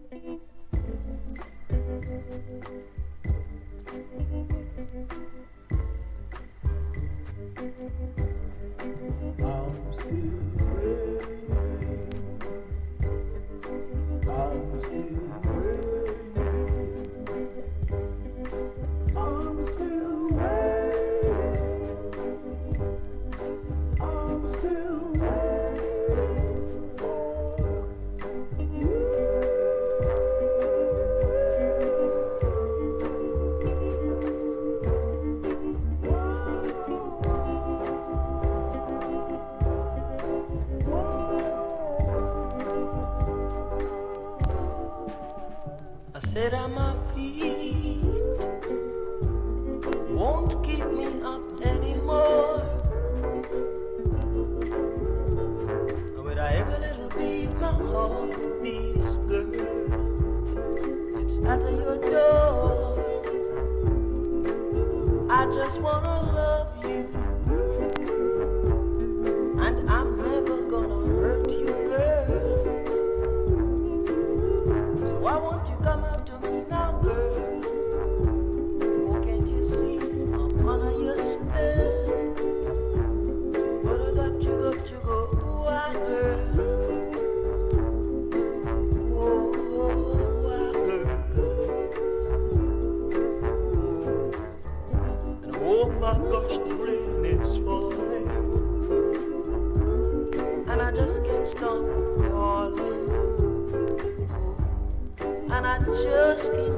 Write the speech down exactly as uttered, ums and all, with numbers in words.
I sit on my feet, won't keep me up anymore. With every little beat, my heart beats, girl. It's at your door. I just wanna love you, and I'm never gonna hurt you, girl. So I want you to come out to me now, girl. Oh, can't you see I'm under your spell? But I got you, got you, go, why, girl? Oh, why, girl? And oh my gosh, the rain is falling, and I just can't stop falling. And I just can't